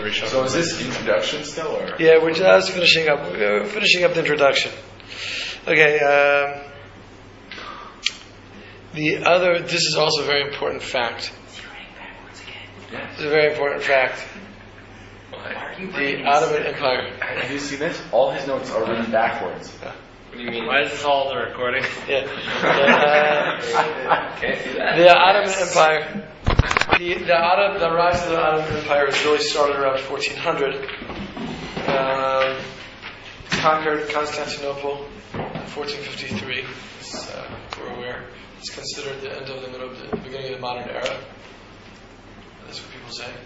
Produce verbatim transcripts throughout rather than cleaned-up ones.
So is this introduction still, or? Yeah, we're just finishing up. We're finishing up the introduction. Okay. Um, the other. This is also a very important fact. Yes. This is a very important fact. The Ottoman Empire. Have you seen this? All his notes are written backwards. What do you mean? Why is this all the recording? Yeah. Uh, Can't do that. the Ottoman Empire. The the, Ottoman, the rise of the Ottoman Empire has really started around fourteen hundred. Um, conquered Constantinople in fourteen fifty-three. As, uh, we're aware, it's considered the end of the middle of the, the beginning of the modern era. That's what people say.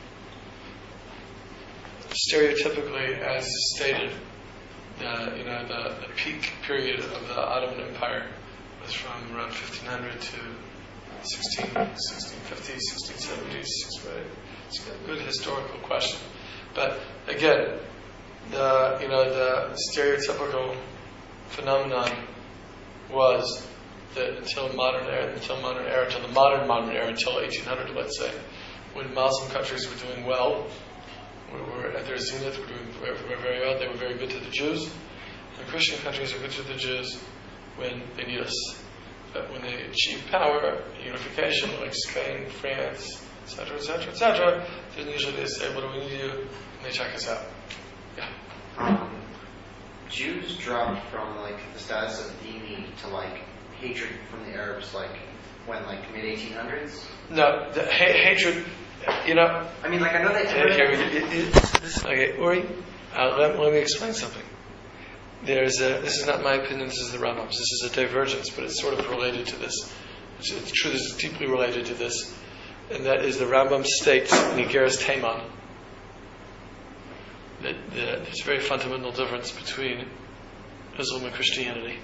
Stereotypically, as stated, the you know the, the peak period of the Ottoman Empire was from around fifteen hundred to sixteen fifty, sixteen seventy. It's a good historical question, but again, the you know the stereotypical phenomenon was that until modern era, until modern era, until the modern modern era, until eighteen hundred, let's say, when Muslim countries were doing well. We were at their zenith, we were doing very, very well. They were very good to the Jews. And Christian countries are good to the Jews when they need us. But when they achieve power, unification, like Spain, France, et cetera, et cetera, et cetera, then usually they say, what do we need you? And they check us out. Yeah. Um, Jews dropped from like the status of dhimmi to like hatred from the Arabs, like when, like mid eighteen hundreds? No, the ha- hatred. You know, I mean, like I know they. Okay, it, it, it, this, okay, Uri, uh, let, let me explain something. There's a, this is not my opinion. This is the Rambam's. This is a divergence, but it's sort of related to this. It's, it's true. This is deeply related to this, and that is the Rambam states in Igeres Teiman that the, there's a very fundamental difference between Islam and Christianity.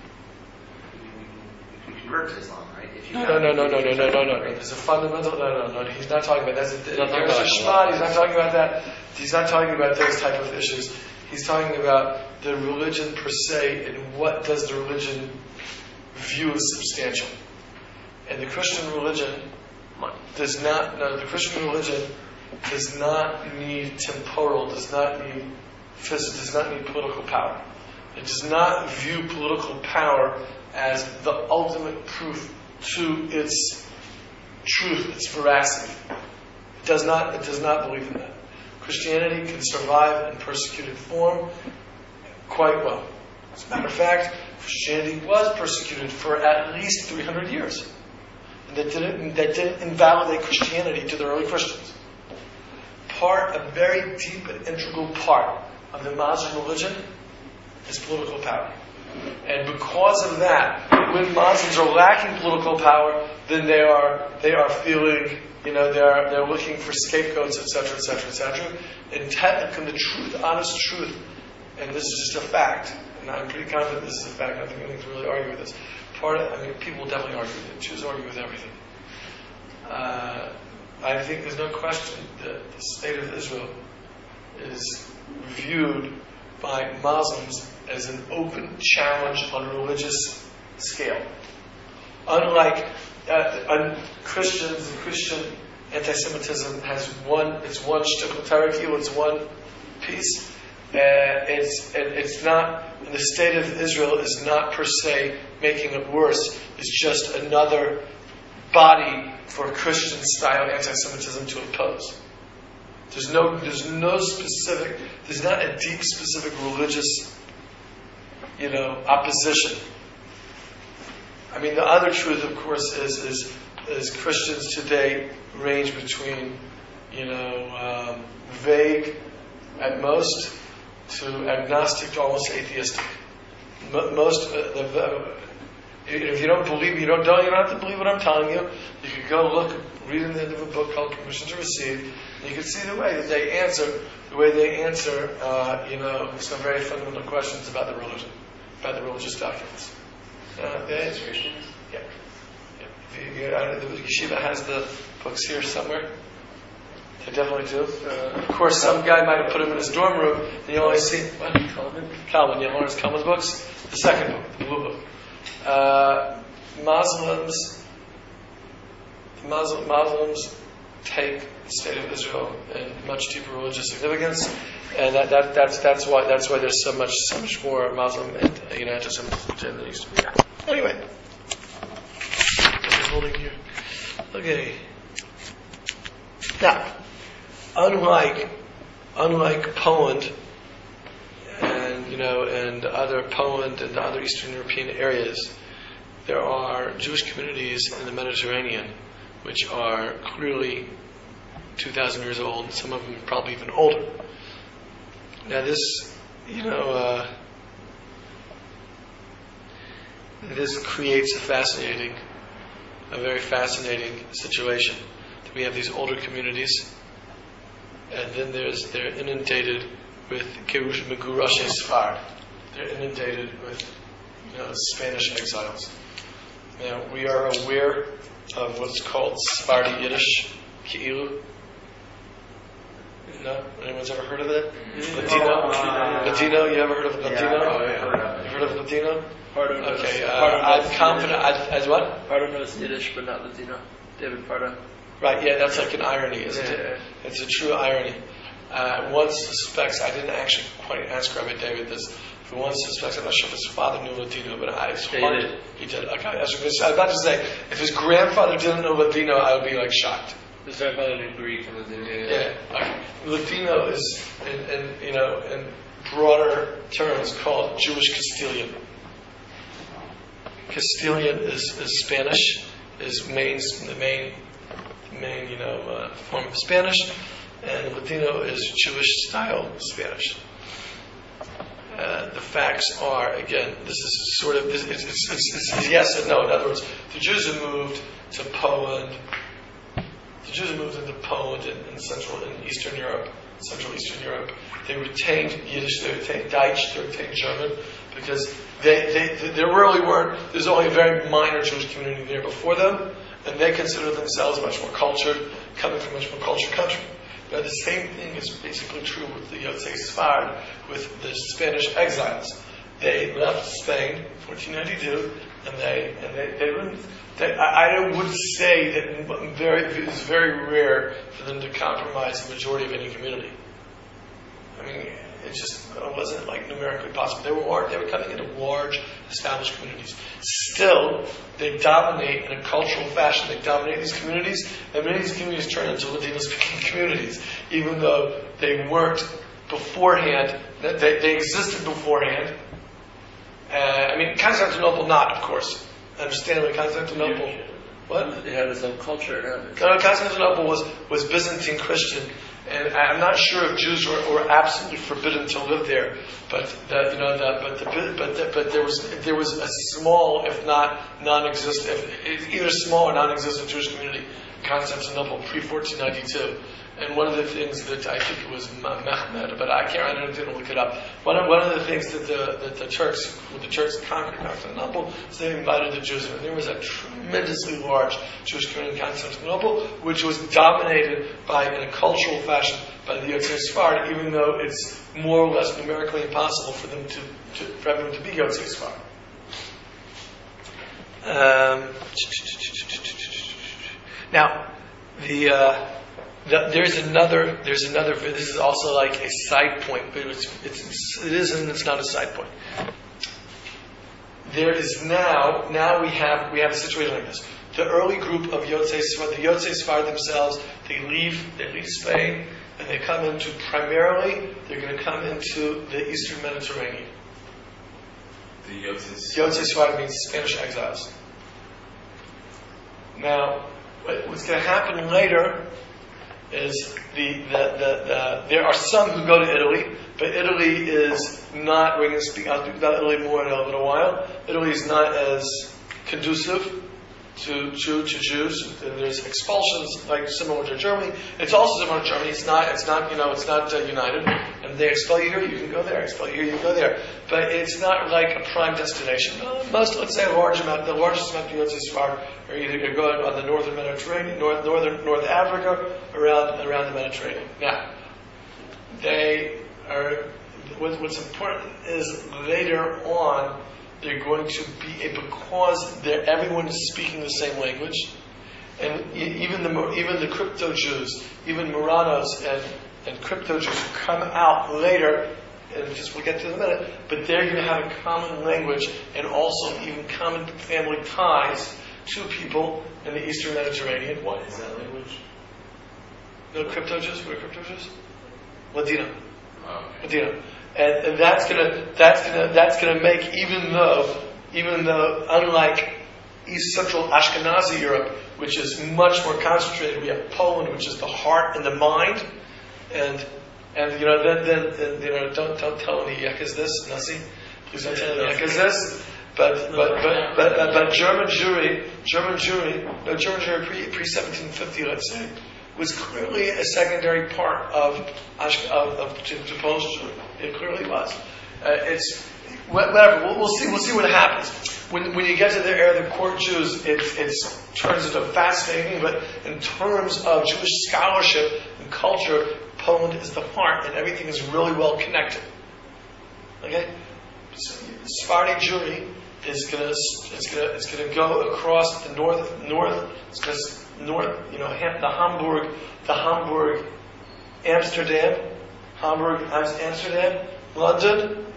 You convert to Islam, right? If you No, no, no, no, no, no, no, no, no. There's a fundamental. No, no, no. He's not talking about that. There's a, Not talking there's a about Shema. He's not talking about that. He's not talking about those type of issues. He's talking about the religion per se and what does the religion view as substantial. And the Christian religion does not. No, the Christian religion does not need temporal. Does not need physical. Does not need political power. It does not view political power as the ultimate proof to its truth, its veracity. It does not. It does not believe in that. Christianity can survive in persecuted form quite well. As a matter of fact, Christianity was persecuted for at least three hundred years, and that didn't that didn't invalidate Christianity to the early Christians. Part, a very deep and integral part of the Muslim religion is political power. And because of that, when Muslims are lacking political power, then they are they are feeling, you know, they are they're looking for scapegoats, et cetera, et cetera, et cetera. And technically, the truth, honest truth, and this is just a fact, and I'm pretty confident this is a fact. I think anyone can really argue with this. Part of, I mean, people will definitely argue with it. Jews argue with everything. Uh, I think there's no question that the state of Israel is viewed by Muslims as an open challenge on a religious scale. Unlike uh, un- Christians, Christian anti-Semitism has one, it's one shtickle terakil, it's one piece. Uh, it's it, it's not, and the state of Israel is not per se making it worse. It's just another body for Christian-style anti-Semitism to oppose. There's no, there's no specific, there's not a deep, specific religious, you know, opposition. I mean, the other truth, of course, is is, is Christians today range between, you know, um, vague at most to agnostic to almost atheistic. M- most, uh, the, uh, if you don't believe, you don't, don't, you don't have to believe what I'm telling you. You could go look, read in the end of a book called Permission to Receive. And you can see the way that they answer, the way they answer, uh, you know, some very fundamental questions about the religion, about the religious documents. Uh, they, Christians? Yeah. yeah. If you, you, uh, the yeshiva has the books here somewhere. They definitely do. Uh, of course, some guy might have put them in his dorm room, and you only see what Calvin. Calvin, you learn Calvin's books. The second book, the blue book. Uh, Muslims, Muslim, Muslims take the state of Israel in much deeper religious significance, and that, that that's that's why that's why there's so much so much more Muslim and you know anti-Semitism in the East. Yeah. Anyway, I'm holding here. Okay. Now, unlike unlike Poland and you know and other Poland and other Eastern European areas, there are Jewish communities in the Mediterranean which are clearly two thousand years old, some of them probably even older. Now this, you know, uh, this creates a fascinating, a very fascinating situation. We have these older communities, and then there's they're inundated with Gerush Megurashe Sfard. They're inundated with, you know, Spanish exiles. Now, we are aware of what's called Sephardi Yiddish, Ki'ilu. No? Anyone's ever heard of it? Mm-hmm. Latino? Oh, uh, Latino? You ever heard of Latino? Yeah, oh, yeah. You've heard of Latino? Pardo knows. Okay, uh, Pardo knows I'm confident. I, as what? Pardo knows Yiddish, but not Latino. David Pardo. Right, yeah, that's like an irony, isn't yeah, it? Yeah. It's a true irony. Uh, one suspects, I didn't actually quite ask Rabbi David this, but one suspects, I'm not sure if his father knew Latino, but I, it's He hard. did. He did. Okay, I was about to say, if his grandfather didn't know Latino, I would be like shocked. His grandfather knew Greek and Latino. Yeah. Yeah, okay. Latino is, in, in you know, in broader terms, called Jewish Castilian. Castilian is, is Spanish, is main the main main you know uh, form of Spanish, and Latino is Jewish style Spanish. Uh, the facts are, again, this is sort of, it's, it's, it's, it's yes and no. In other words, the Jews have moved to Poland. The Jews have moved into Poland and, and Central and Eastern Europe, Central Eastern Europe. They retained Yiddish, they retained Deutsch, they retained German, because they, they, there really weren't, there's only a very minor Jewish community there before them, and they consider themselves much more cultured, coming from a much more cultured country. Now, the same thing is basically true with the Yotzei Sfard, with the Spanish exiles. They left Spain, fourteen ninety-two, and they and they, they wouldn't. They, I, I would say that very it was very rare for them to compromise the majority of any community. I mean, it just wasn't like numerically possible. They were they were coming into large established communities. Still, they dominate in a cultural fashion. They dominate these communities, and many of these communities turn into Latino-speaking communities, even though they weren't beforehand. That they, they existed beforehand. Uh, I mean, Constantinople not, of course. Understandably, Constantinople. What? It had its own culture. No, Constantinople was, was Byzantine Christian, and I'm not sure if Jews were, were absolutely forbidden to live there. But the, you know, the, but the, but the, but there was there was a small, if not non-existent, if, either small or non-existent Jewish community in Constantinople pre fourteen ninety-two. And one of the things that I think it was Mehmed, but I can't, I didn't look it up. One of, one of the things that the that the Turks, when the Turks conquered Constantinople, is they invited the Jews, and there was a tremendously large Jewish community in Constantinople, which was dominated by, in a cultural fashion, by the Yotzei Sfard, even though it's more or less numerically impossible for them to, to for everyone to be Yotzei Sfard. Um, now, the. Uh, The, there's another. There's another. This is also like a side point, but it's, it's it is and it's not a side point. There is now. Now we have we have a situation like this. The early group of Yotzei Sfard, the Yotzei Sfard themselves, they leave. They leave Spain and they come into primarily. They're going to come into the Eastern Mediterranean. The Yotzei Yotzei Sfard means Spanish exiles. Now, what's going to happen later is the, the, the, the there are some who go to Italy, but Italy is not, we're going to speak, I'll speak about Italy more in a little while. Italy is not as conducive to, to, to Jews. There's expulsions like similar to Germany. It's also similar to Germany. It's not, it's not, you know, it's not uh, united. And they expel you here, you can go there. Expel you here, you can go there. But it's not like a prime destination. Uh, most, let's say, a large amount, the largest amount of Yotzei Sfard are either going on the northern Mediterranean, north, northern, North Africa, around, around the Mediterranean. Now, they are, what, what's important is later on, they're going to be, because they're, everyone is speaking the same language, and e- even the even the crypto Jews, even Marranos and and crypto Jews who come out later, and just we'll get to in a minute, but they're going to have a common language and also even common family ties to people in the Eastern Mediterranean. What is that language? No crypto Jews? What are crypto Jews? Ladino. Oh, okay. Ladino. And, and that's gonna that's gonna that's gonna make, even though even though unlike East Central Ashkenazi Europe, which is much more concentrated, we have Poland, which is the heart and the mind, and and you know then then, then you know don't don't tell any Yekas this, Nasi, please don't tell any Yekas this. But but but but, but, but German Jewry, German Jewry, no German Jewry pre pre seventeen fifty, let's say, was clearly a secondary part of of, of to, to Polish Jewry. It clearly was. Uh, it's whatever. We'll, we'll see. We'll see what happens when when you get to the era of the court Jews. It it turns into fascinating. But in terms of Jewish scholarship and culture, Poland is the heart, and everything is really well connected. Okay, Sephardi Jewry is gonna it's gonna it's gonna go across the north north. It's gonna north. You know, the Hamburg, the Hamburg, Amsterdam, Hamburg, Amsterdam, London.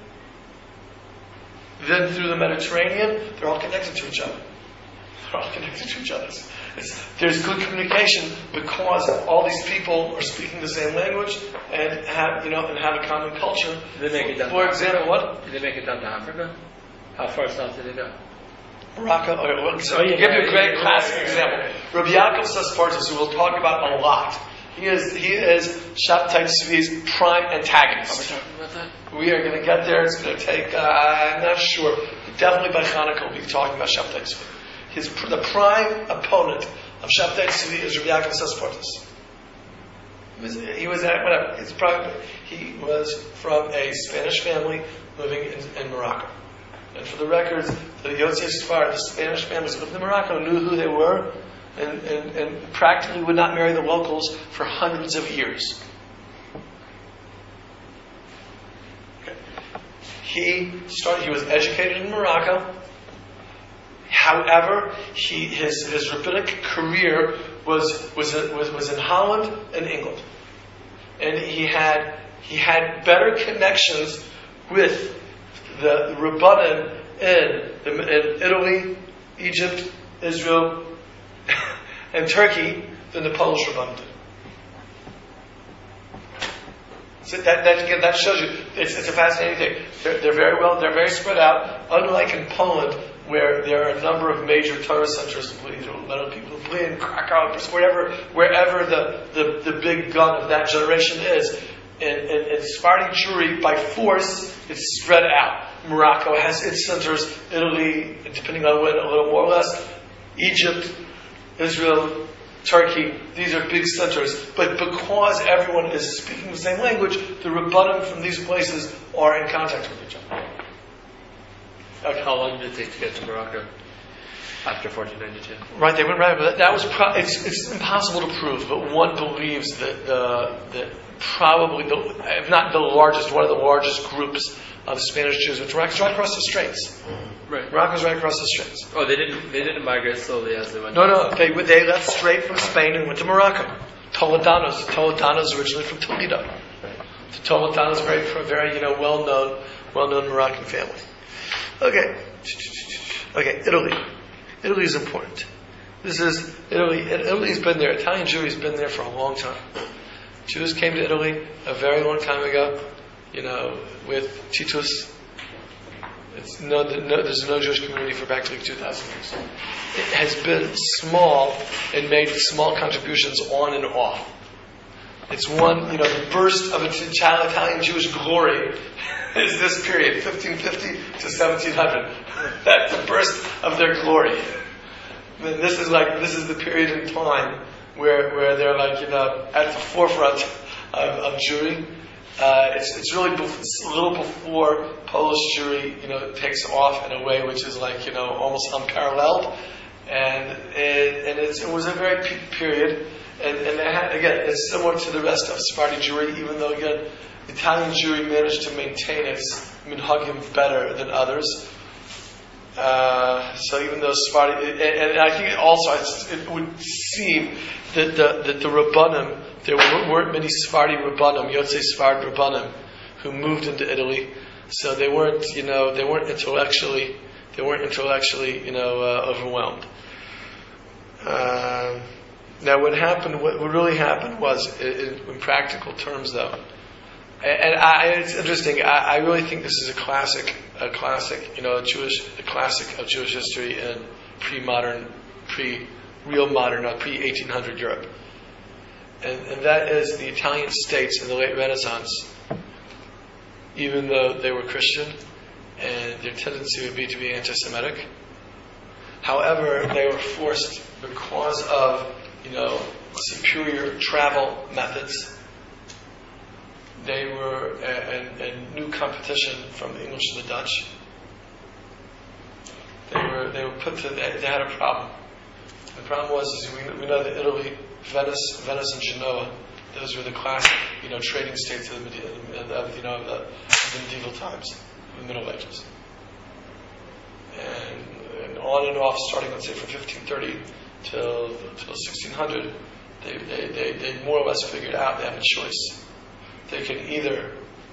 Then through the Mediterranean, they're all connected to each other. They're all connected to each other. It's, it's, there's good communication because all these people are speaking the same language and have you know and have a common culture. Did they make it down For to example, Africa? what? Did they make it down to Africa? How far south did they go? Morocco. Okay, well, so Oh, yeah, I'll give you a yeah, great yeah, classic yeah, yeah, example. yeah. Rabbi Yaakov Sespartus, who we'll talk about a lot. He is he is Shabtai Tzvi's prime Are we antagonist. talking about that? We are going to get there. It's going to take. Uh, I'm not sure. Definitely by Hanukkah we'll be talking about Shabtai Tzvi. His the prime opponent of Shabtai Tzvi is Rabbi Yaakov Sespartus. He was, he was at whatever. His prime, he was from a Spanish family living in, in Morocco. And for the records, the Yotzei Sfar, the Spanish families who lived in Morocco, knew who they were, and, and, and practically would not marry the locals for hundreds of years. Okay. He started. He was educated in Morocco. However, he his his rabbinic career was was was was in Holland and England, and he had he had better connections with the Rabbanim in, the, in Italy, Egypt, Israel, and Turkey than the Polish Rabbanim did. So that, that, again, that shows you, it's, it's a fascinating thing. They're, they're very well, they're very spread out, unlike in Poland, where there are a number of major Torah centers, you know, Little people, Berlin, Krakow, wherever, wherever the, the, the big gun of that generation is. In, in, in Sephardi Jewry, by force, it's spread out. Morocco has its centers, Italy, depending on when, a little more or less, Egypt, Israel, Turkey, these are big centers. But because everyone is speaking the same language, the Rabbanim from these places are in contact with each other. Okay. How long did it take to get to Morocco after fourteen ninety-two? Right, they went right. But that, that was pro- it's it's impossible to prove, but one believes that uh, that probably, the, if not the largest, one of the largest groups of Spanish Jews, which Morocco's right across the Straits. Right. Morocco's right across the Straits. Oh, they didn't. They didn't migrate slowly as they went. No, no, they they left straight from Spain and went to Morocco. Toledanos, Toledanos originally from Toledo. The Toledanos very very you know well known well known Moroccan family. Okay, okay, Italy. Italy is important. This is Italy. Italy's been there. Italian Jewry's been there for a long time. Jews came to Italy a very long time ago. You know, with Titus. It's no, no, there's no Jewish community for practically two thousand years. It has been small and made small contributions on and off. It's one, you know, the burst of Italian Jewish glory is this period, fifteen fifty to seventeen hundred. That's the burst of their glory. And this is like, this is the period in time where where they're like, you know, at the forefront of, of Jewry. Uh, it's it's really bef- it's a little before Polish Jewry, you know, takes off in a way which is like, you know, almost unparalleled, and it, and it's, it was a very peak period, and and they had, again, it's similar to the rest of Sephardi Jewry, even though again Italian Jewry managed to maintain its minhagim better than others. Uh, so even though Sephardi, and, and I think also it's, it would seem that the that the Rabbanim, there weren't many Sephardi Rabbanim, Yotzei Sfard Rabbanim, who moved into Italy. So they weren't, you know, they weren't intellectually, they weren't intellectually, you know, uh, overwhelmed. Uh, now, what happened, what, what really happened was, in, in practical terms, though, and, and I, it's interesting. I, I really think this is a classic, a classic, you know, a Jewish, a classic of Jewish history in pre-modern, pre-real modern, uh, pre eighteen hundred Europe, and, and that is the Italian states in the late Renaissance. Even though they were Christian, and their tendency would be to be anti-Semitic. However, they were forced because of, you know, superior travel methods. They were, and, and new competition from the English and the Dutch. They were, they were put to, they, they had a problem. The problem was, is we, we know that Italy, Venice, Venice and Genoa, those were the classic, you know, trading states of the, of, you know, of the, of the medieval times, the Middle Ages, and, and on and off, starting, let's say, from fifteen thirty till till sixteen hundred, they, they they they more or less figured out they have a choice. They can either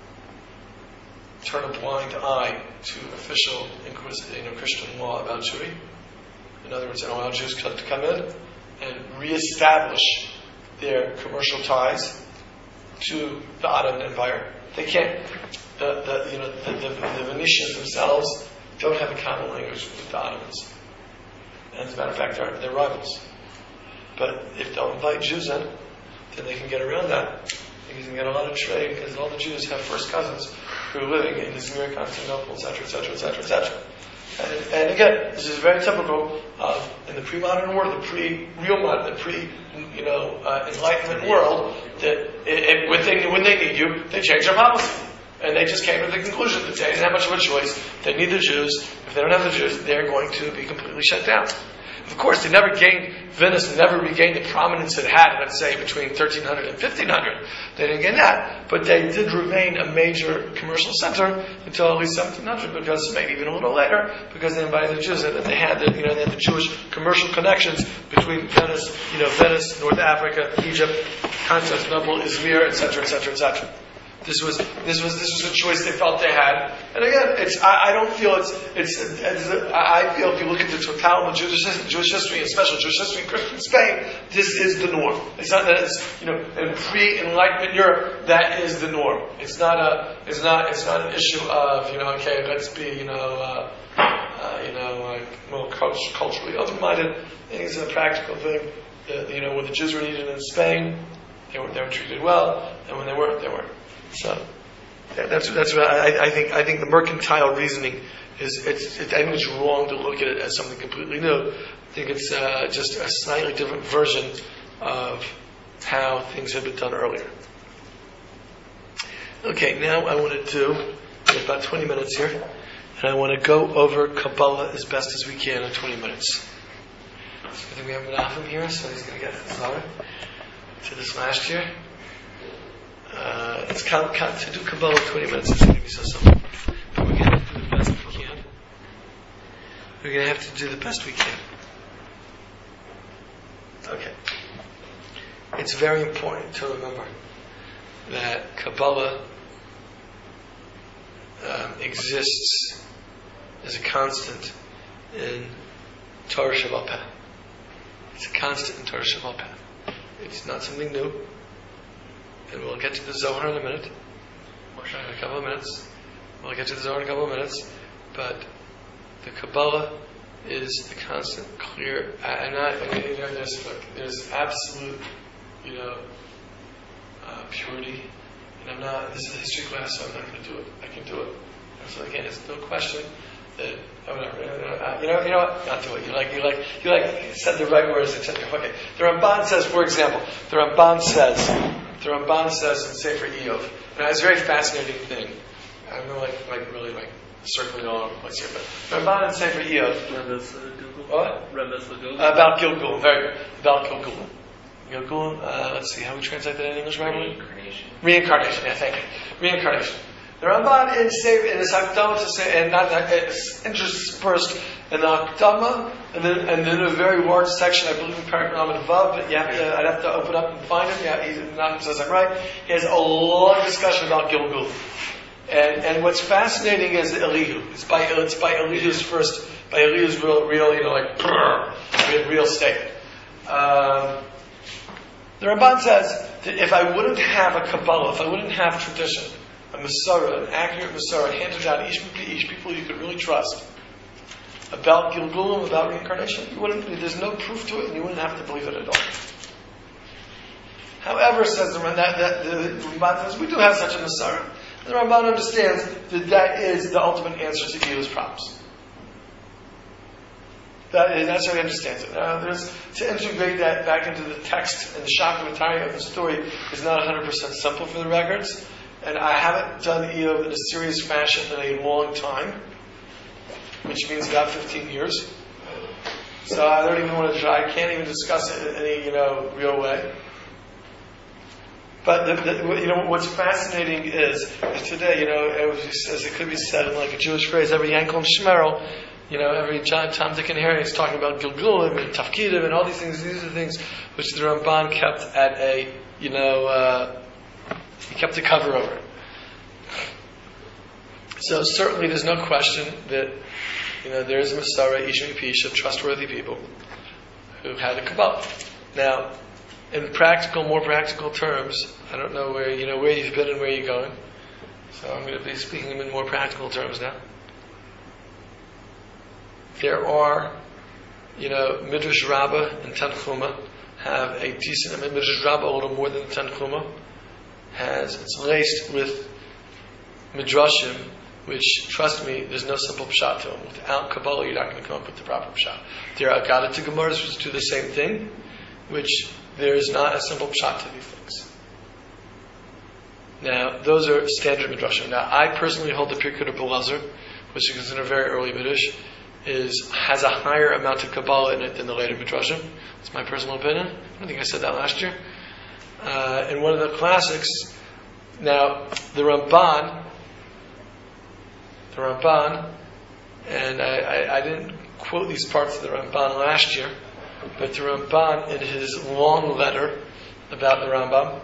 turn a blind eye to official, you know, Christian law about Jewry. In other words, they don't allow Jews to come in and reestablish their commercial ties to the Ottoman Empire. They can't. The, the you know the, the, the Venetians themselves don't have a common language with the Ottomans. And as a matter of fact, they're, they're rivals. But if they'll invite Jews in, then they can get around that. They can get a lot of trade because all the Jews have first cousins who are living in Izmir, Constantinople, et cetera, et cetera, et cetera, et cetera. And, and again, this is very typical of in the pre-modern world, the pre-real modern, the pre, you know, uh, Enlightenment world. That it, it, when they when they need you, they change their policy, and they just came to the conclusion that they didn't have much of a choice. They need the Jews. If they don't have the Jews, they're going to be completely shut down. Of course, they never gained, Venice never regained the prominence it had, let's say, between thirteen hundred and fifteen hundred. They didn't gain that. But they did remain a major commercial center until at least seventeen hundred, because maybe even a little later, because they invited the Jews in, and they had the, you know, they had the Jewish commercial connections between Venice, you know, Venice, North Africa, Egypt, Constantinople, Izmir, et cetera, et cetera, et cetera. This was this was this was a choice they felt they had, and again, it's I, I don't feel it's it's, it's I feel if you look at the totality of Jewish Jewish history, and especially Jewish history in Christian Spain, this is the norm. It's not that it's, you know, in pre-Enlightenment Europe, that is the norm. It's not a it's not it's not an issue of, you know, okay, let's be, you know uh, uh, you know like more culturally open-minded. I think it's a practical thing. Uh, you know, when the Jews were needed in Spain, they were they were treated well, and when they weren't, they weren't. So yeah, that's that's what I, I think. I think the mercantile reasoning is. It's, it, I think it's wrong to look at it as something completely new. I think it's uh, just a slightly different version of how things have been done earlier. Okay, now I want to do. We have about twenty minutes here, and I want to go over Kabbalah as best as we can in twenty minutes. So I think we have Menachem here, so he's going to get started. To this last year. Uh, it's count, count, to do Kabbalah in twenty minutes is going to be so simple. But we're going to have to do the best we can. We're going to have to do the best we can. Okay. It's very important to remember that Kabbalah um, exists as a constant in Torah Shebaal Peh. It's a constant in Torah Shebaal Peh. It's not something new. And we'll get to the Zohar in a minute. In a couple of minutes. We'll get to the Zohar in a couple of minutes. But the Kabbalah is the constant, clear. I'm not. I mean, you know, there's look, there's absolute, you know, uh, purity. And I'm not. This is a history class, so I'm not going to do it. I can do it. And so again, it's no question that oh, whatever. You know, you know what? Not do it. You like, you like, you like said the right words, et cetera. Okay. The Ramban says, for example, the Ramban says. The Ramban says in Sefer Iyov. Now, it's a very fascinating thing. I'm going to like, like really like circling all over the place here, but the Ramban in Sefer Iyov. What? Uh, about Gilgul. Very good. About Gilgul. Gilgul. Uh, let's see how we translate that in English, right? Reincarnation. Reincarnation. Yeah, thank you. Reincarnation. The Ramban in say in his Hakdama to say, and not that it's interspersed in the Hakdama, and then and then a very large section, I believe in Parak Raman Vav, but you have to, I'd have to open up and find him. Yeah, he not says I'm right. He has a long discussion about Gilgul, and and what's fascinating is Elihu. It's by it's by Elihu's first, by Elihu's real real you know like real, real statement. Um, the Ramban says that if I wouldn't have a Kabbalah, if I wouldn't have tradition, a Masorah, an accurate Masorah handed down each each people you could really trust about Gilgulim, about reincarnation, you wouldn't. There's no proof to it, and you wouldn't have to believe it at all. However, says the Ramban, that, that the Ramban says we do have such a Masorah. The Ramban understands that that is the ultimate answer to Elu's problems. That is, that's how he understands it. Now, there's, to integrate that back into the text and the shakyamatari of the story is not one hundred percent simple for the records. And I haven't done Eov in a serious fashion in a long time, which means about fifteen years. So I don't even want to try. I can't even discuss it in any, you know, real way. But the, the, you know what's fascinating is, is today, you know, as it could be said in like a Jewish phrase, every Yankel and Shmerel, you know, every John, Tom, Dick, and Harry is talking about Gilgulim and Tafkidim and all these things. These are things which the Ramban kept at a, you know. Uh, He kept the cover over it. So certainly there's no question that, you know, there is a Masorah, Ish Mipish, of trustworthy people who had a Kabbalah. Now, in practical, more practical terms, I don't know where, you know, where you've been and where you're going. So I'm going to be speaking in more practical terms now. There are, you know, Midrash Rabbah and Tanchuma have a decent, I mean, Midrash Rabbah a little more than Tanchuma. Has it's laced with midrashim, which, trust me, there's no simple pshat to them. Without Kabbalah, you're not going to come up with the proper pshat. There are Agada to Gemaras which do the same thing, which there is not a simple pshat to these things. Now, those are standard midrashim. Now, I personally hold the Pirkei Belazar, which is considered a very early midrash, is has a higher amount of Kabbalah in it than the later midrashim. It's my personal opinion. I don't think I said that last year. Uh, in one of the classics, now the Ramban, the Ramban, and I, I, I didn't quote these parts of the Ramban last year, but the Ramban in his long letter about the Rambam,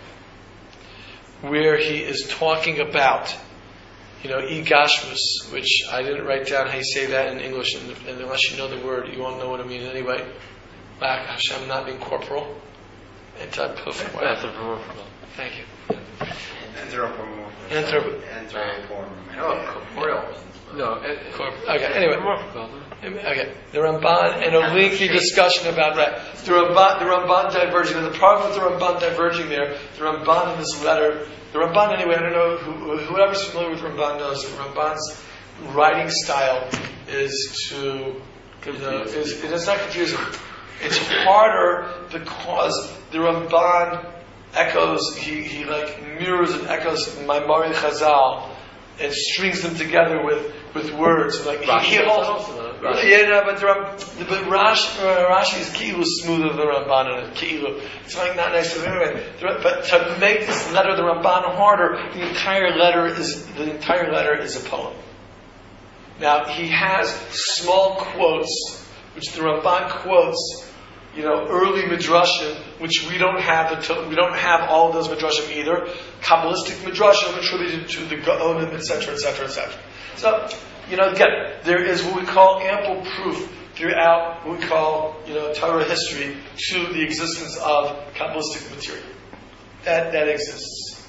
where he is talking about, you know, Igashmus, which I didn't write down how you say that in English, and, and unless you know the word, you won't know what it means anyway. Like Hashem not being corporal. Anthropomorphical. Thank you. Anthropomorphical. Anthrop- Anthropomorphical. No, corporeal. No, it, Corp- okay, anyway. Anthropomorphical. Okay, the Ramban, and a lengthy discussion about that. The Ramban, the Ramban diverging, the problem with the Ramban diverging there, the Ramban in this letter, the Ramban anyway, I don't know, who, whoever's familiar with Ramban knows that Ramban's writing style is to, you know, is, it's not confusing. It's harder because the Ramban echoes, he, he like mirrors and echoes Maimari Chazal and strings them together with, with words. Like he, he holds, yeah, no, but, the, but Rashi, uh, Rashi is Ki'ilu smoother than the Ramban and Ki'ilu. It's like not nice to anyway. But to make this letter the Ramban harder, the entire letter is the entire letter is a poem. Now he has small quotes, which the Ramban quotes, you know, early midrashim, which we don't have. The, we don't have all of those midrashim either. Kabbalistic midrashim attributed to the Gaonim, et cetera, et cetera, et cetera. So, you know, again, there is what we call ample proof throughout what we call, you know, Torah history to the existence of Kabbalistic material. That that exists.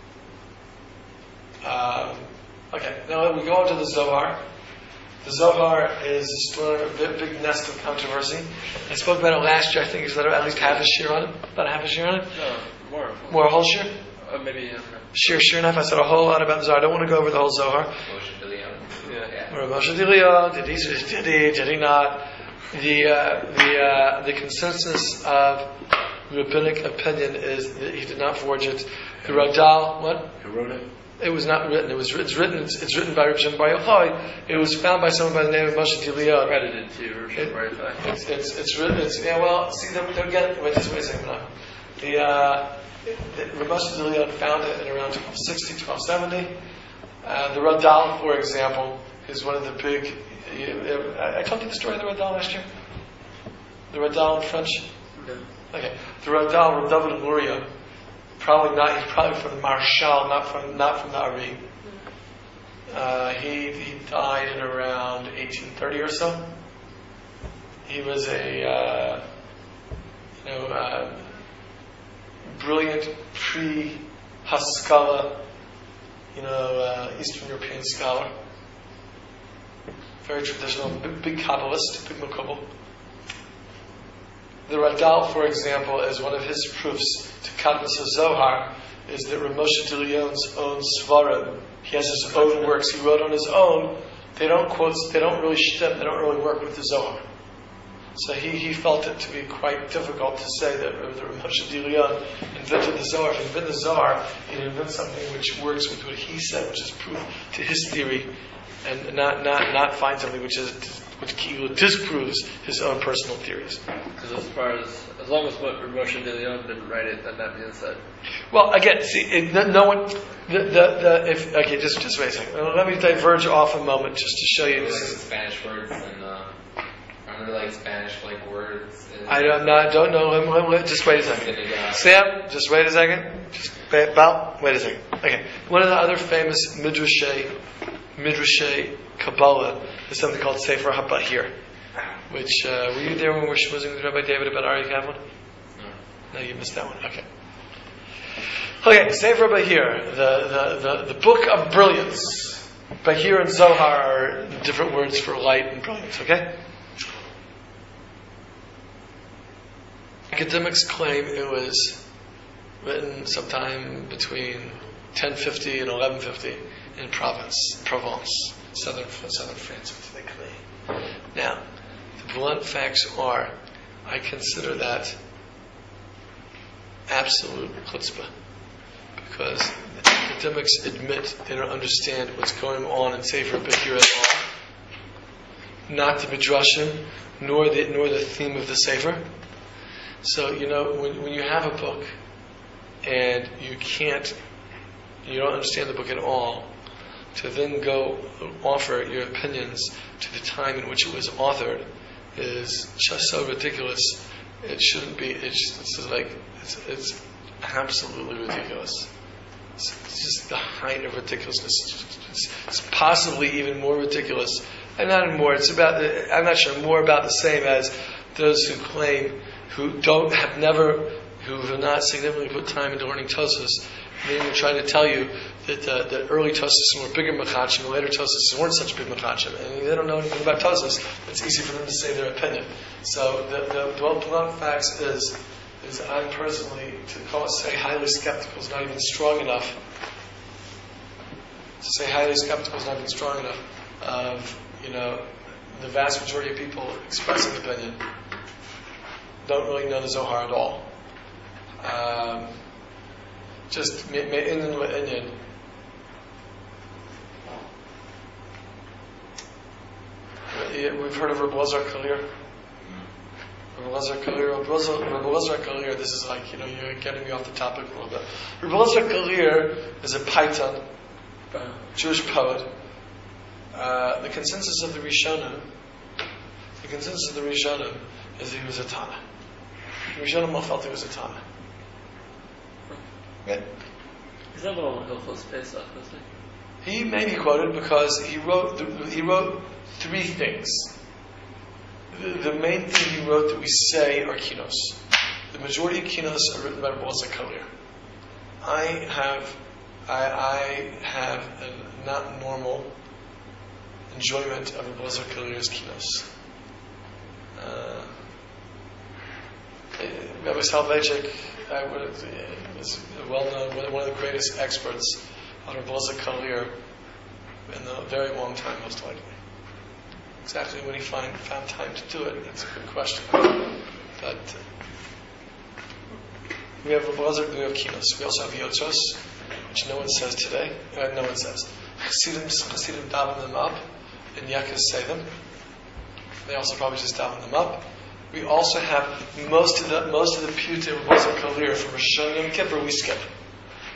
Um, okay, now we go on to the Zohar. The Zohar is still a big, big nest of controversy. I spoke about it last year. I think it's at least half a shir on it. About half a shir on it? No, more. More a whole shir? Uh, maybe, yeah. Shir, shir enough. I said a whole lot about the Zohar. I don't want to go over the whole Zohar. Yeah. Or Moshe D'Elia, did he, did he, did he not? The, uh, the, uh, the consensus of rabbinic opinion is that he did not forge it. The Radal, what? Who wrote it? It was not written. It was it's written. It's, it's written by Reb Shimon Bar Yochai. It was found by someone by the name of Moshe D'Elia. Credited to Reb Shimon Bar Yochai. It's it's it's written. It's yeah. Well, see, don't, don't get. Wait, just wait a second. No. The uh, Reb Moshe D'Elia found it in around twelve sixty, twelve seventy. Uh, the Radal, for example, is one of the big. I, I told you the story of the Radal last year. The Radal in French. No. Okay, the Radal, David Luria, probably not. He's probably from the Marshal, not from not from the Ari. Uh, he he died in around eighteen thirty or so. He was a uh, you know uh, brilliant pre-Haskalah, you know uh, Eastern European scholar, very traditional, big, big Kabbalist, big Makubal. The Radal, for example, as one of his proofs to Kadmas HaZohar, is that Rav Moshe de Leon's own Svarim. He has his own works he wrote on his own. They don't quote, they don't really shtim, they don't really work with the Zohar. So he, he felt it to be quite difficult to say that Rav Moshe de Leon invented the Zohar. If he invented the Zohar, he'd invent something which works with what he said, which is proof to his theory, and not not, not find something which is which disproves his own personal theories. Because as far as as long as what Rav Moshe de Leon didn't write it, then that means that. Well, again, see, it, no, no one. The, the the if okay, just just wait a second. Let me diverge off a moment just to show you. Like This is, Spanish words and uh, aren't there like Spanish like words? In I don't know. I don't know. Let, let, let, just wait a second. Synagogue? Sam, just wait a second. Just wait, Bal, wait a second. Okay. One of the other famous midrashay midrashay Kabbalah is something called Sefer HaBahir, which uh, were you there when we were schmoozing with Rabbi David about Aryeh Kaplan? No, you missed that one. Okay. Okay, Sefer Bahir, the, the, the, the book of brilliance. Bahir and Zohar are different words for light and brilliance, okay? Academics claim it was written sometime between ten fifty and eleven fifty in Provence, Provence, southern, southern France, what do they claim? Now, the blunt facts are, I consider that absolute chutzpah, because the academics admit they don't understand what's going on in Sefer Bahir at all, not the midrashim, nor the nor the theme of the Sefer. So you know when when you have a book and you can't, you don't understand the book at all, to then go offer your opinions to the time in which it was authored is just so ridiculous. It shouldn't be. It's, it's like it's, it's absolutely ridiculous. It's, it's just the height of ridiculousness. It's, it's possibly even more ridiculous, and not more. It's about. I'm not sure. More about the same as those who claim, who don't have never, who have not significantly put time into learning Tosfos. They even try to tell you that uh, that early Tosfos were bigger mechachim, and later Tosfos weren't such big mechachim, and they don't know anything about Tosfos. It's easy for them to say their opinion. So the the, the blunt facts is is I'm personally, to call it say highly skeptical is not even strong enough. To say highly skeptical is not even strong enough of you know the vast majority of people expressing opinion don't really know the Zohar at all. Um, just me'inin le'inyan. We've heard of Rabbi Elazar Kalir. Rabbi Elazar Kalir. Rabbi Elazar Kalir. This is like you know you're getting me off the topic a little bit. Rabbi Elazar Kalir is a Paitan, Jewish poet. Uh, the consensus of the Rishonim, the consensus of the Rishonim is that he was a Tana. The Rishonim all felt he was a Tana. Yeah. Is that all Hilchos Pesach, isn't it? He may be quoted because he wrote he wrote three things. The, the main thing he wrote that we say are kinos. The majority of kinos are written by Rabbi Elazar Kalir. I have I, I have a not normal enjoyment of Rabbi Elazar Kalir's kinos. Uh, Rabbi Soloveitchik is well known, one of the greatest experts on Rabbi Elazar Kalir in a very long time, most likely. Exactly when he find, found time to do it, that's a good question. But uh, we have Rabbi Elazar, we have kinos. We also have yotzos, which no one says today. Uh, no one says. Hasidim, Hasidim daven them up, and Yakas say them. They also probably just daven them up. We also have most of the most of the Piyutei Rabbi Elazar Kalir from Rosh Hashanah and Yom Kippur we skip.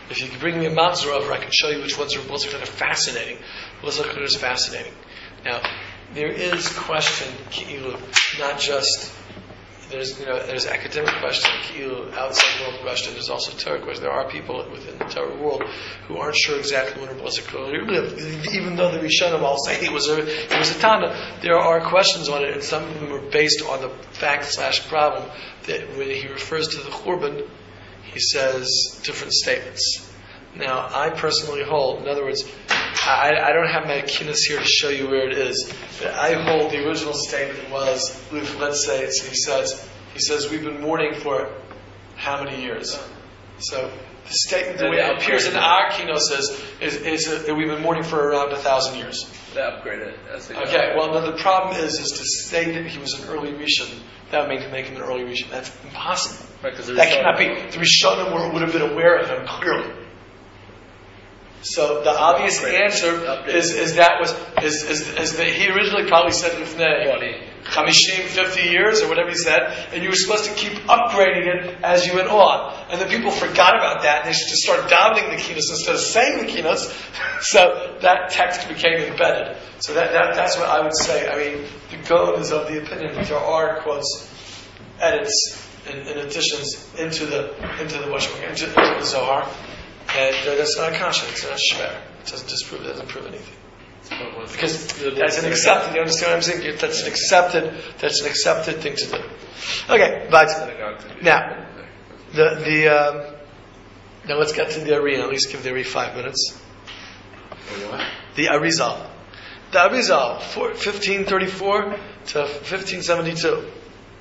If you can bring me a Matzah over, I can show you which ones are most kind of fascinating. Muslim is fascinating. Now, there is question, ki'ilu, not just there's you know there's academic question, ki'ilu, outside world question. There's also Torah question. There are people within the Torah world who aren't sure exactly when Rabbi Zechariah lived, even though the Rishonim all say he was a he was a Tana. There are questions on it, and some of them are based on the fact slash problem that when he refers to the Churban, he says different statements. Now, I personally hold, in other words, I, I don't have my kinas here to show you where it is, but I hold the original statement was, let's say, it's, he says, he says, we've been mourning for how many years? So, the statement, the way it appears in our kinos is, is, is that we've been mourning for around a thousand years. They upgrade it. As Okay, well, then the problem is, is to say that he was an early Rishon, that would make him, make him an early Rishon. That's impossible. Right, that cannot be. The Rishonim were, would have been aware of him, clearly. So the obvious answer is, is that was is, is, is that he originally probably said Lifnei Chamishim, fifty years or whatever he said, and you were supposed to keep upgrading it as you went on. And then people forgot about that, and they should just start davening the kinos instead of saying the kinos. So that text became embedded. So that, that that's what I would say. I mean, the Gaon is of the opinion that there are quotes, edits, and, and additions into the into the into, into the Zohar. And uh, that's not a kasha, it's not shver. It doesn't disprove, it doesn't prove anything. Because that's an accepted, you understand what I'm saying? That's an accepted, that's an accepted thing to do. Okay, but now, the, the, um, now let's get to the Ari, and at least give the Ari five minutes. The Arizal. The Arizal, fifteen thirty-four to fifteen seventy-two.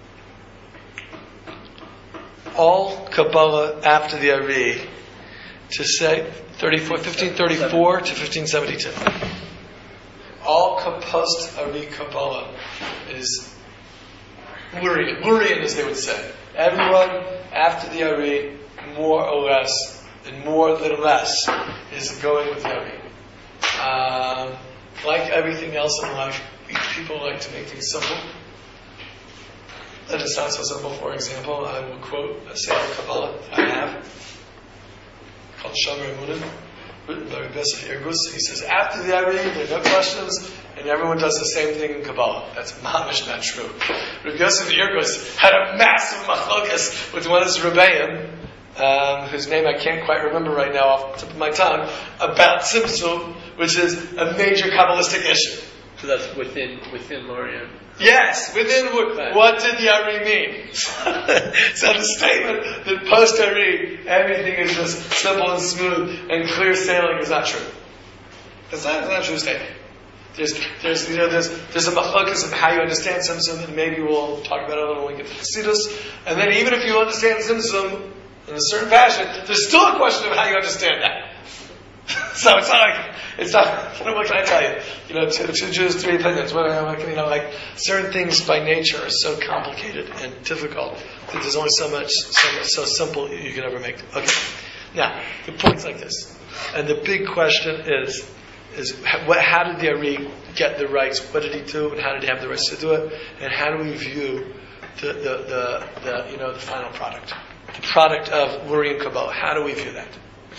All Kabbalah after the Ari, to say thirty-four, fifteen thirty-four to fifteen seventy-two. All post Ari Kabbalah is Lurian, Lurian as they would say. Everyone after the Ari, more or less, and more than less, is going with the Ari. Um, like everything else in life, people like to make things simple. And it's not so simple. For example, I will quote a Sefer Kabbalah I have, called Shomer Emunim, written by Rabbi Yosef Irgus. He says, after the Ari, there are no questions, and everyone does the same thing in Kabbalah. That's mamish not true. Rabbi Yosef Irgus had a massive machlokas with one of his Rebbeim, um, whose name I can't quite remember right now off the tip of my tongue, about Tzimtzum, which is a major Kabbalistic issue. So that's within within Lurian. Yes, within what, what did the Ari mean? So the statement that post Ari everything is just simple and smooth and clear sailing is not true. That's not, that's not a true statement. There's, there's, you know, there's, there's a machlokas of how you understand Tzimtzum, and maybe we'll talk about it a little when we get to Chassidus. And then even if you understand Tzimtzum in a certain fashion, there's still a question of how you understand that. So it's not like, it's not, what can I tell you? You know, two, two Jews, three opinions. What, you know, like, certain things by nature are so complicated and difficult that there's only so much, so much, so simple you can ever make them. Okay. Now, the point's like this. And the big question is, is what, how did the Ari get the rights? What did he do? And how did he have the rights to do it? And how do we view the, the, the, the you know, the final product? The product of Lurian Kabbalah. How do we view that?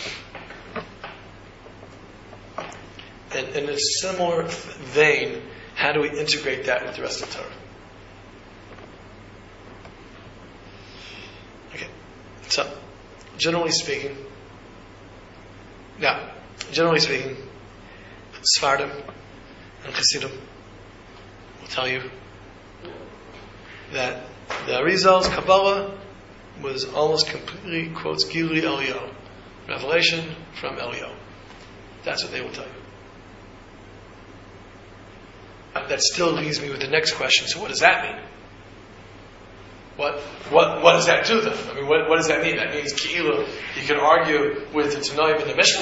And in a similar vein, how do we integrate that with the rest of Torah? Okay. So, generally speaking, now, generally speaking, Sfardim and Chassidim will tell you that the Arizal's Kabbalah was almost completely, quotes, Gilui Elio, revelation from Elio. That's what they will tell you. That still leaves me with the next question. So what does that mean? What what what does that do then? I mean, what what does that mean? That means Ki'ilu, you can argue with the Tanoim and the Mishnah?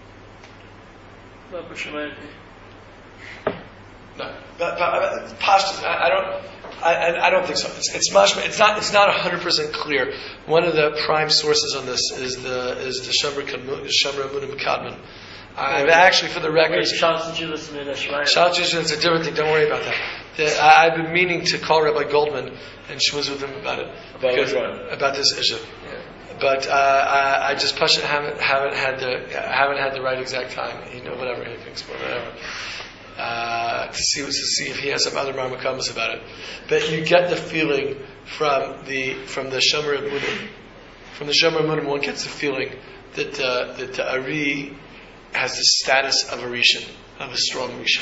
No. But, but, Pashtas, I, I don't I, I don't think so. It's it's much it's not it's not a hundred percent clear. One of the prime sources on this is the is the Shomer Emunim Kadmon. I've actually, for the record, Shalchus is a different thing. Don't worry about that. The, I, I've been meaning to call Rabbi Goldman and schmooze with him about it about, because, about this issue. Yeah. but uh, I, I just push it, haven't haven't had the haven't had the right exact time. You know, whatever he thinks, whatever. Uh, to see to see if he has some other marmakamas about it. But you get the feeling from the from the Shomer Emunim, from the Shomer Emunim, one gets the feeling that uh, that the Ari has the status of a Rishon, of a strong Rishon.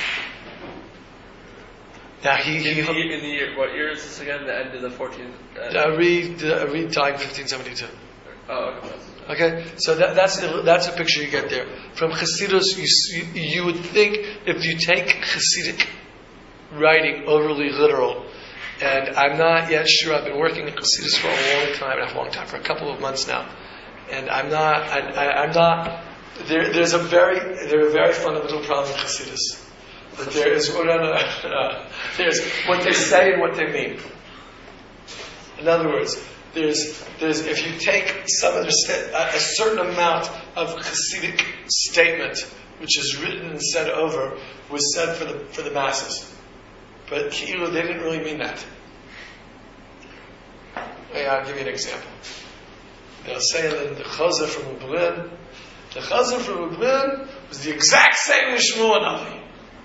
Now he, he in, the, in the year, what year is this again? The end of the fourteenth. Uh, the Ari the Ari died in fifteen seventy-two. Oh, okay. Okay, so that, that's that's a picture you get there. From Chassidus, you, you, you would think if you take Chassidic writing overly literal, and I'm not yet sure. I've been working in Chassidus for a long time, not a long time, for a couple of months now, and I'm not. I, I, I'm not. There, there's a very, there are very fundamental problem in Chassidus. That there is, oh, no, no, no, there's what they say and what they mean. In other words. There's, there's, if you take some of the sta- a, a certain amount of Hasidic statement, which is written and said over, was said for the for the masses, but Ki'ilu, they didn't really mean that. Hey, I'll give you an example. They'll say that the Chazar from Lublin, the Chazar from Lublin was the exact same as Shmuel Navi.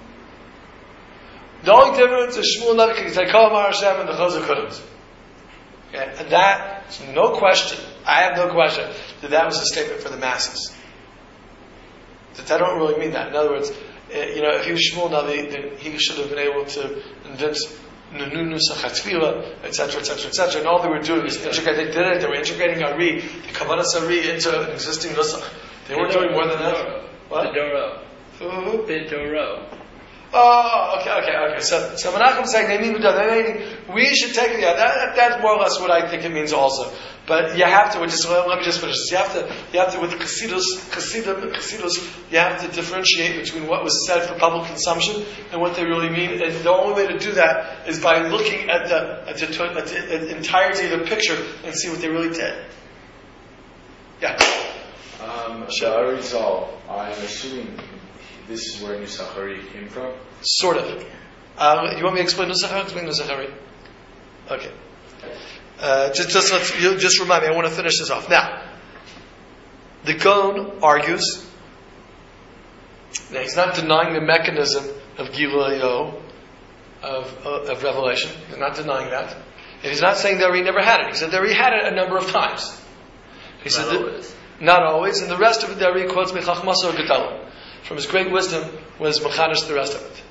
The only difference is Shmuel Navi can say Kol Amar Hashem and the Chazar couldn't. Okay, and that, no question, I have no question, that that was a statement for the masses. That I don't really mean that. In other words, uh, you know, if he was Shmuel Navi, then he should have been able to invent Nunu Nusach HaTfilah, et cetera, et cetera, et cetera. And all they were doing was integrate. They did it. They were integrating Ari, the Kavanas Ari, into an existing Nusach. They weren't doing more than that. What? Bidoro. Who? Bidoro. Oh, okay, okay, okay. So, so Menachem is saying they need to. We should take it. Yeah, that, that's more or less what I think it means also. But you have to. Just, let me just finish this. You have to. You have to with Chassidus, Chassidim, Chassidus. You have to differentiate between what was said for public consumption and what they really mean. And the only way to do that is by looking at the at the, at the, at the entirety of the picture and see what they really did. Yeah. Um, the Arizal, I'm assuming this is where Nusachari came from? Sort of. Um, you want me to explain Nusachari? Explain Nusachari. Okay. Uh, just, just, let's, you just remind me, I want to finish this off. Now, the Gaon argues, now he's not denying the mechanism of Gilayo, of, uh, of revelation. He's not denying that. And he's not saying that he never had it. He said that he had it a number of times. He Not said that, always. Not always. And the rest of it there he quotes Mechachmasa or Gedala. From his great wisdom was Mechanish the rest of it.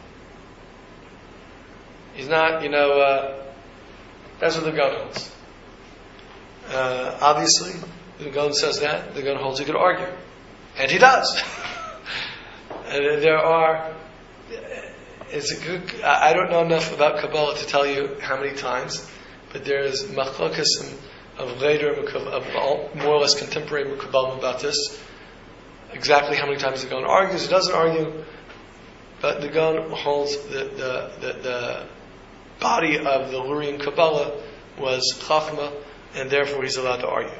He's not, you know, uh, that's what the Gaon holds. Uh, obviously, the Gaon says that, the Gaon holds he could argue. And he does. And there are, it's a good, I don't know enough about Kabbalah to tell you how many times, but there is machlokas of later, of more or less contemporary Kabbalah about this. Exactly how many times the Gaon argues, he doesn't argue, but the Gaon holds the, the, the, the body of the Lurian Kabbalah was Chachma, and therefore he's allowed to argue.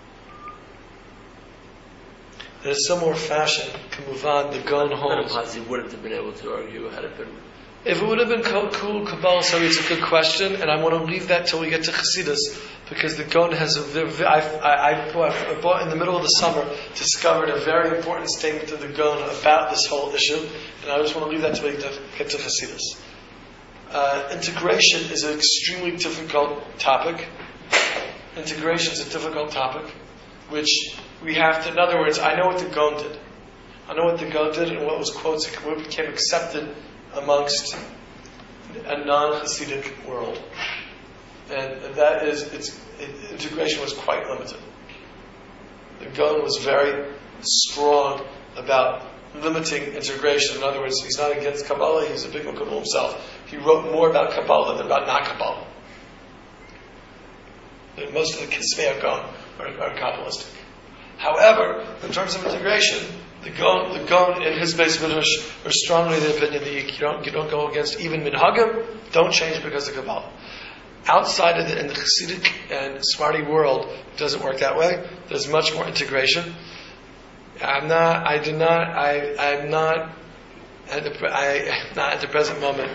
In a similar fashion, Kamuvan, the Gaon holds. He wouldn't have been able to argue had it been. If it would have been cool Kabbalah, so it's a good question, and I want to leave that till we get to Chassidus, because the Gaon has a. I, I, I bought in the middle of the summer, discovered a very important statement of the Gaon about this whole issue, and I just want to leave that till we get to Chassidus. Uh, integration is an extremely difficult topic. Integration is a difficult topic, which we have to. In other words, I know what the Gaon did. I know what the Gaon did, and what was quotes, what became accepted amongst a non-Hasidic world, and that is, its it, integration was quite limited. The Gaon was very strong about limiting integration. In other words, he's not against Kabbalah; he's a big Kabbalah himself. He wrote more about Kabbalah than about not Kabbalah. And most of the Kisvei Gaon are, are Kabbalistic. However, in terms of integration, the Gaon, the Gaon and his base midrash are strongly the opinion that you don't, you don't go against even minhagim, don't change because of Kabbalah. Outside of the, in the Hasidic and Sephardi world, it doesn't work that way. There's much more integration. I'm not, I do not, I, I'm not, at the, I, I'm not at the present moment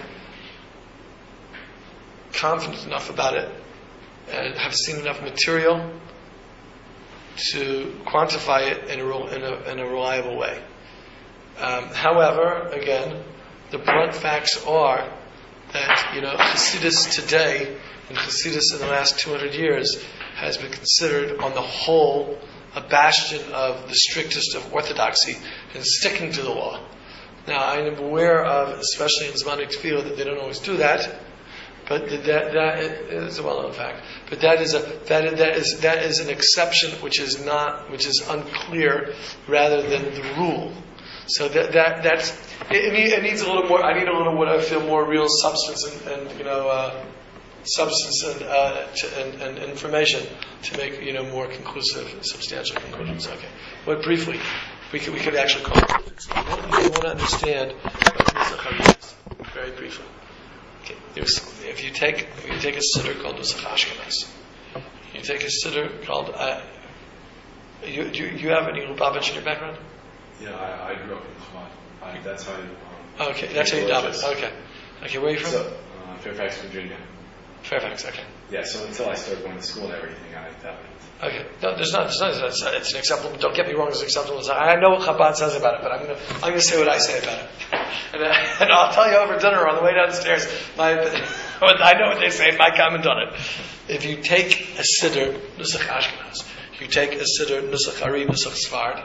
confident enough about it and have seen enough material to quantify it in a, in a, in a reliable way. Um, however, again, the blunt facts are that, you know, Hasidus today and Hasidus in the last two hundred years has been considered on the whole a bastion of the strictest of orthodoxy and sticking to the law. Now, I am aware of, especially in Zmanik Tefillah, that they don't always do that, but that that is a well-known fact. But that is a that that is that is an exception, which is not which is unclear, rather than the rule. So that that that's it, it needs a little more. I need a little what I feel more real substance and, and you know uh, substance and, uh, to, and and information to make you know more conclusive, substantial conclusions. Okay, but briefly, we could we could actually call it. You want to understand what Nusach is very briefly. Okay, there's, if you take if you take a siddur called Nusach Ashkenaz, you take a siddur called. Uh, you do you, you have any Lubavitch in your background? Yeah, I, I grew up in Chabad. I, that's how. Um, okay, that's how you daven. Okay, okay. Where are you from? So, uh, Fairfax, Virginia. Fairfax. Okay. Yeah. So until I started going to school and everything, I davened. Okay. No, there's not. There's not. It's, it's an acceptable. Don't get me wrong. It's an acceptable. I know what Chabad says about it, but I'm gonna I'm gonna say what I say about it, and, uh, and I'll tell you over dinner on the way downstairs. My I know what they say. My comment on it. If you take a siddur Nusach Ashkenaz, you take a siddur Nusach Ari, Nusach Sfard.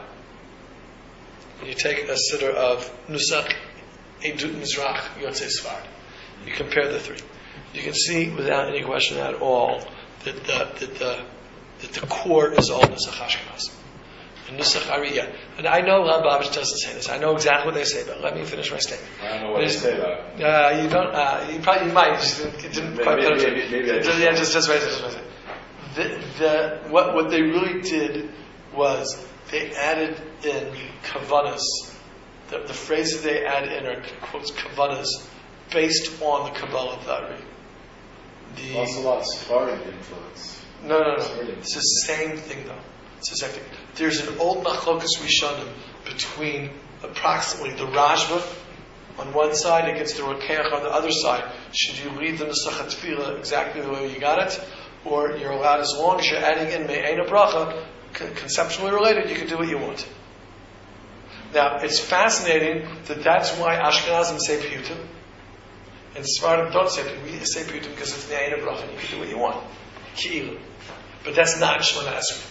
You take a siddur of Nusach Edut Mizrach Yotzei Sfard. You compare the three. You can see without any question at all that the that the that the core is all Nusach Ashkenaz. And Nusach Ari, yeah. And I know Lubavitch doesn't say this. I know exactly what they say, but let me finish my statement. I don't know what they say about it. Uh, you don't. Uh, you probably you might. You just didn't, didn't maybe, quite maybe, penetrate. maybe, maybe just, yeah, just just wait. Just wait. The, the what what they really did was they added in kavanas. The, the phrases they add in are quotes kavanas based on the Kabbalah of the Ari. The also a lot of Sephardic influence. no no no. It's the same thing though. It's the same thing. There's an old machlokas rishonim between approximately the Rashba on one side against the Rokeach on the other side. Should you read the Nusach Tefillah exactly the way you got it, or you're allowed, as long as you're adding in Me'ein Bracha, con- conceptually related, you can do what you want. Now, it's fascinating that that's why Ashkenazim say Piyutim, and Sephardim don't say Piyutim. We say Piyutim because it's Me'ein Bracha, and you can do what you want. Ki'ilu. But that's not in Shemona Esrei.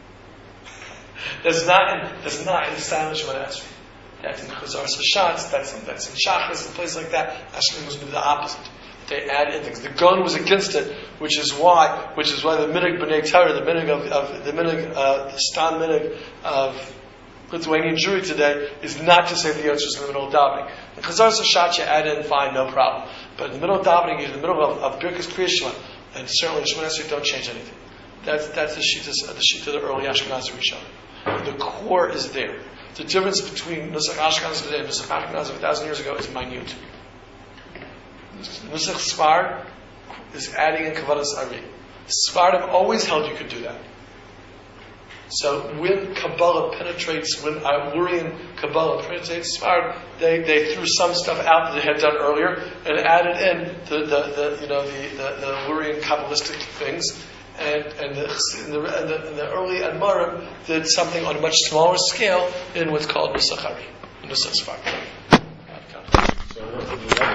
That's not in, that's not in the style of Shemona Esrei. That's in Chazar Sashatz, that's in, that's in Shachris, and places like that. Ashkenazim was the opposite. They add in things. The gun was against it, which is why, which is why the minig b'nei Torah, the minig of, of the minig, uh, the stan minig of Lithuanian Jewry today, is not to say the Yotzes in the middle of davening. In Chazar Sashat, you add in, fine, no problem. But in the middle of davening, in the middle of, of Birkas Kriya Shema, and certainly in Shemona Esrei, don't change anything. That's that's the sheet of the sheet of the early Ashkenazi Rishon. The core is there. The difference between Nusach Ashkenaz today and Nusach Ashkenaz of a thousand years ago is minute. Nusach Sfard is adding in Kavadas Ari. Sfardim always held you could do that. So when Kabbalah penetrates, when Arurian Kabbalah penetrates Sfard, they, they threw some stuff out that they had done earlier and added in the, the, the you know the the, the Arurian Kabbalistic things. And, and, the, and, the, and, the, and the early Admarim did something on a much smaller scale in what's called Nusach Ari, Nusach Sfard.